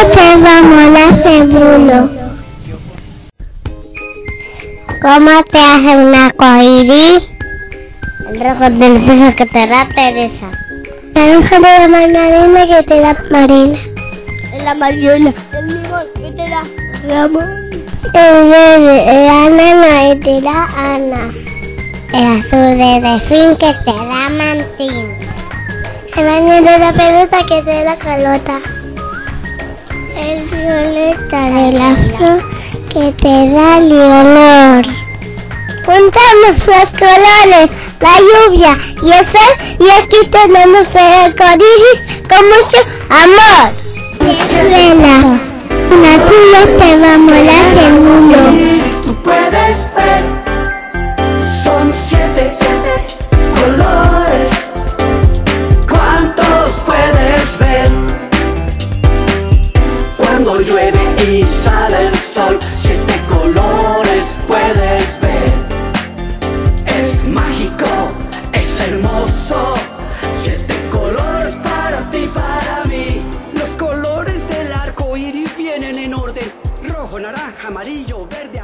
observamos la célula. ¿Cómo te hace un arcoíris? El rojo del peso que te da Teresa. La roja de la mandarina que te da Marina. La mariola. El limón que te da Ramón. El verde, el ananá que te da Ana. El azul de delfín que te da Mantín. El año de la pelota que te da Carlota. El violeta de la flor que te da Leonor. Juntamos los colores, la lluvia y el sol, y aquí tenemos el arcoíris con mucho amor. Escuela, una tuya te va a molar el mundo. Tú puedes ver, son 7 colores. ¿Cuántos puedes ver? Cuando llueve y sale el sol, 7 colores puedes ver. Es mágico, es hermoso, 7 colores para ti, para mí. Los colores del arco iris vienen en orden: rojo, naranja, amarillo, verde,